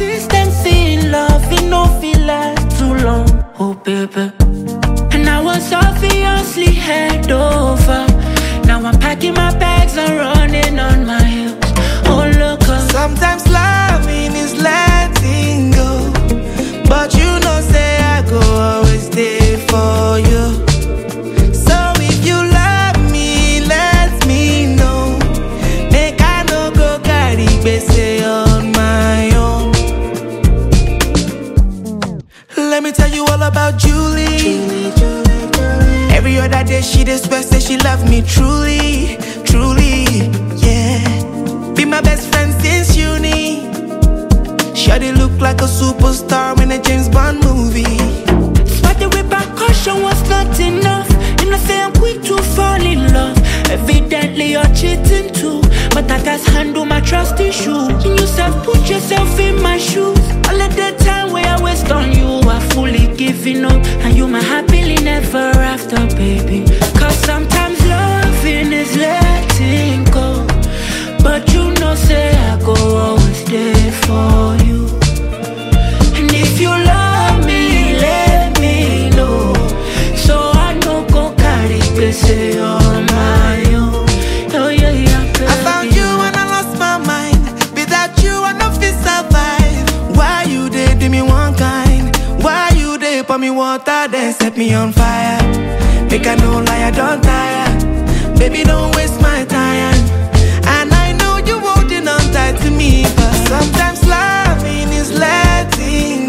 consistency in love, it no feel last too long. Oh baby. And I was obviously head over. Now I'm packing my bags and running on my heels. Oh look up. Sometimes loving is letting go, but you know say I go always stay for you. So if you love me, let me know. Make I no go carry gbese on my own. Let me tell you all about Julie. Every other day she just swear say she love me truly, truly, yeah. Be my best friend since uni. Shawty look like a superstar in a James Bond movie. But the repercussion was not enough. You know say I'm quick to fall in love. Evidently you're cheating too, but I just handle my trust issue. You said put yourself in my shoes. All of the time where I waste on you, I fully giving up, and you my happily never after, baby. Cause sometimes loving is letting go, but you know say I go always there for you. And if you love me, let me know, so I no go carry gbese on my own. Oh yeah, yeah, baby. I found you when I lost my mind. Without you I no fit survive. Why you dey do me one kind? Why you dey pour me water then set me on fire? Make I no lie, I don't tire. Baby, don't waste my time. And I know you holding on tight to me, but sometimes loving is letting